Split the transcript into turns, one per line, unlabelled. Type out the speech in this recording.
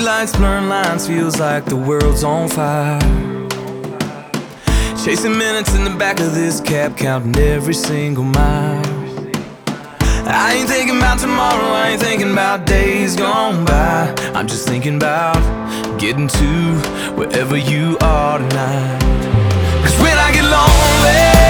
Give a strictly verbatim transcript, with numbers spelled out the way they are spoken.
Headlights, blurring lines, feels like the world's on fire. Chasing minutes in the back of this cab, counting every single mile. I ain't thinking about tomorrow, I ain't thinking about days gone by. I'm just thinking about getting to wherever you are tonight. 'Cause when I get lonely,